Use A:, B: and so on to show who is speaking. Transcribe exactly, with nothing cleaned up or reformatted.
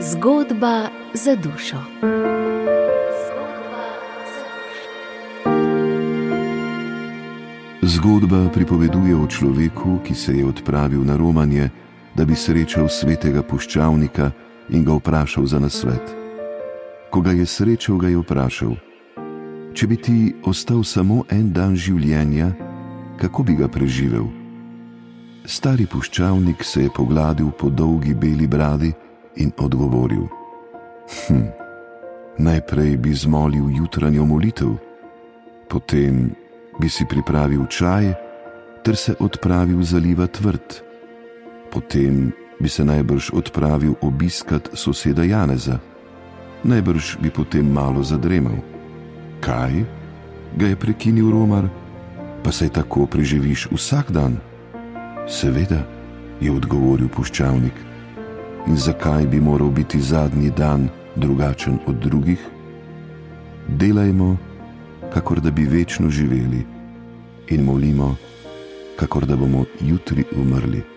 A: Zgodba za dušo.
B: Zgodba pripoveduje o človeku, ki se je odpravil na romanje, da bi srečal svetega puščavnika in ga vprašal za nasvet. Ko ga je srečal, ga je vprašal: če bi ti ostal samo en dan življenja, kako bi ga preživel? Stari puščavnik se je pogladil po dolgi beli bradi in odgovoril: Hm, najprej bi zmolil jutranjo molitev, potem bi si pripravil čaj ter se odpravil zalivat vrt, potem bi se najbrž odpravil obiskat soseda Janeza, najbrž bi potem malo zadremal. Kaj? Ga je prekinil Romar. Pa saj tako preživiš vsak dan? Seveda, je odgovoril puščavnik. In zakaj bi moral biti zadnji dan drugačen od drugih? Delajmo, kakor da bi večno živeli, in molimo, kakor da bomo jutri umrli.